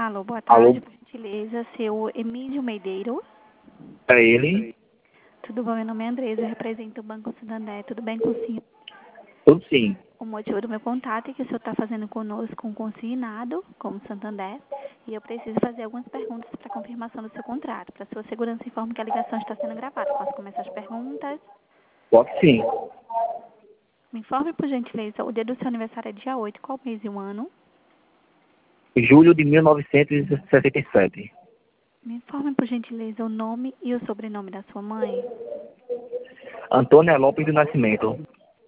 Alô, boa Alô, tarde, por gentileza, seu Emílio Medeiros. é ele? Tudo bom? Meu nome é Andresa, eu represento o Banco Santander. Tudo bem com o senhor? Tudo sim. O motivo do meu contato é que o senhor está fazendo conosco um consignado, como Santander, e eu preciso fazer algumas perguntas para confirmação do seu contrato. Para sua segurança, informo que a ligação está sendo gravada. Posso começar as perguntas? Pode sim. Me informe, por gentileza, o dia do seu aniversário é dia 8. Qual mês e o ano? Julho de 1967. Me informe, por gentileza, o nome e o sobrenome da sua mãe. Antônia Lopes do Nascimento.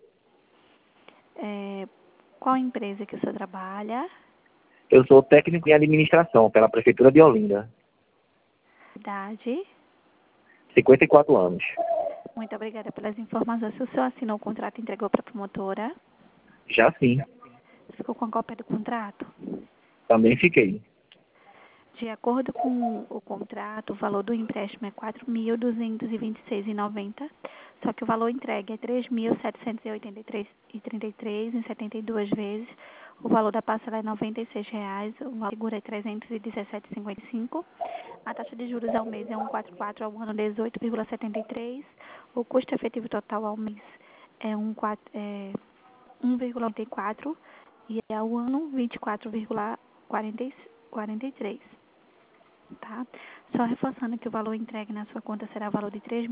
Qual empresa que o senhor trabalha? Eu sou técnico em administração pela Prefeitura de Olinda. Idade? 54 anos. Muito obrigada pelas informações. Se o senhor assinou o contrato e entregou para a promotora, Já sim. ficou com a cópia do contrato? Também fiquei. De acordo com o contrato, o valor do empréstimo é R$ 4.226,90, só que o valor entregue é R$ 3.783,33 em 72 vezes. O valor da parcela é R$ 96,00, o valor seguro é R$ 317,55. A taxa de juros ao mês é 1,44, ao ano 18,73. O custo efetivo total ao mês é 1,94 e ao ano 24,43. Tá? Só reforçando que o valor entregue na sua conta será o valor de R$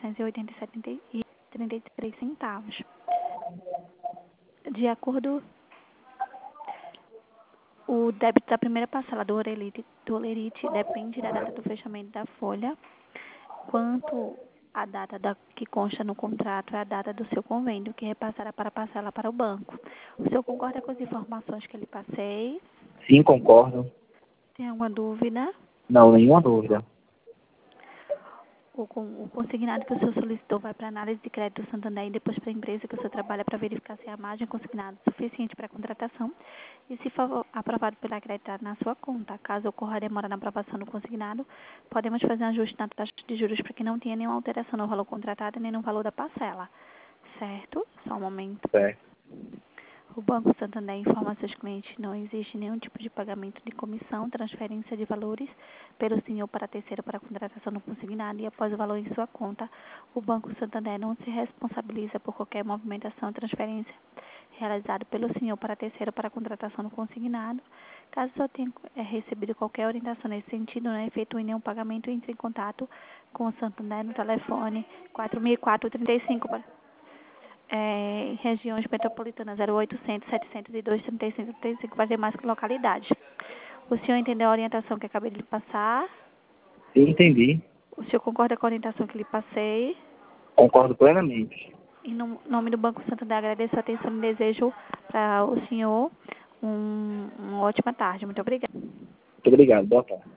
3.787,33. De acordo, o débito da primeira parcela do Olerite depende da data do fechamento da folha, quanto a data que consta no contrato é a data do seu convênio, que repassará para a parcela para o banco. O senhor concorda com as informações que lhe passei? Sim, concordo. Tem alguma dúvida? Não, nenhuma dúvida. O consignado que o senhor solicitou vai para a análise de crédito do Santander e depois para a empresa que o senhor trabalha para verificar se a margem consignada é suficiente para a contratação e se for aprovado pela acreditada na sua conta. Caso ocorra demora na aprovação do consignado, podemos fazer um ajuste na taxa de juros para que não tenha nenhuma alteração no valor contratado nem no valor da parcela. Certo? Só um momento. Certo. O Banco Santander informa a seus clientes que não existe nenhum tipo de pagamento de comissão, transferência de valores pelo senhor para terceiro para a contratação do consignado e após o valor em sua conta, o Banco Santander não se responsabiliza por qualquer movimentação ou transferência realizada pelo senhor para terceiro para a contratação do consignado. Caso o senhor tenha recebido qualquer orientação nesse sentido, não efetue nenhum pagamento, entre em contato com o Santander no telefone 4004-35 para regiões metropolitanas 0800 702 3535 para demais localidades. O senhor entendeu a orientação que acabei de lhe passar? Sim, entendi. O senhor concorda com a orientação que lhe passei? Concordo plenamente. Em nome do Banco Santander, agradeço a atenção e desejo para o senhor uma ótima tarde. Muito obrigada. Muito obrigado. Boa tarde.